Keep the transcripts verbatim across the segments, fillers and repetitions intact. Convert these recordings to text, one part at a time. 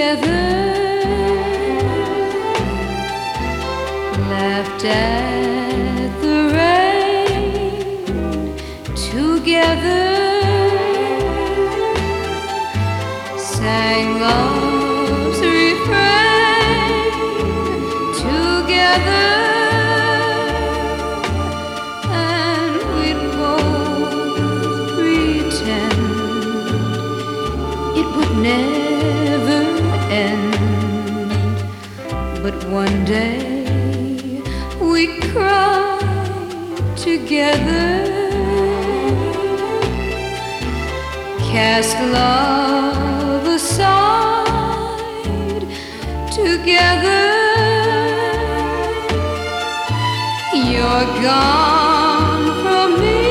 together, laughed at the rain together, sang love's refrain together, and we'd both pretend it would never end. But one day we cried together, cast love aside together. You're gone from me,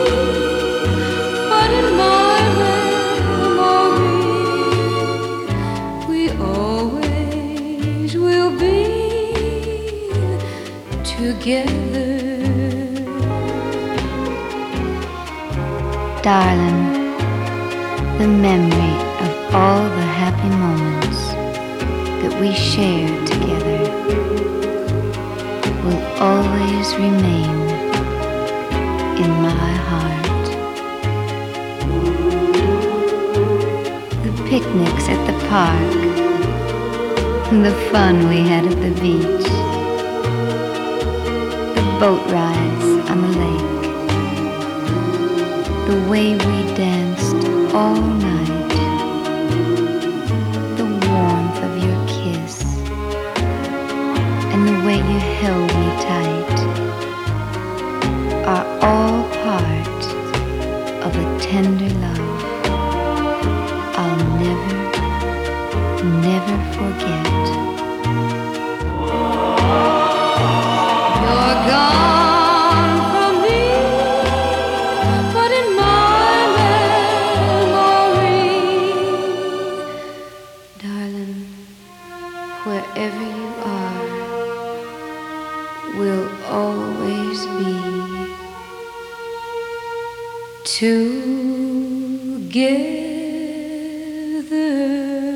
but in my memory we always will be together. Darling, the memory of all the happy moments that we shared together will always remain in my heart. The picnics at the park, the fun we had at the beach, the boat rides on the lake, the way we danced all night, the warmth of your kiss, and the way you held me tight are all part of a tender love I'll never, never forget. You're gone from me, but in my memory, darling, wherever you are, will always be together.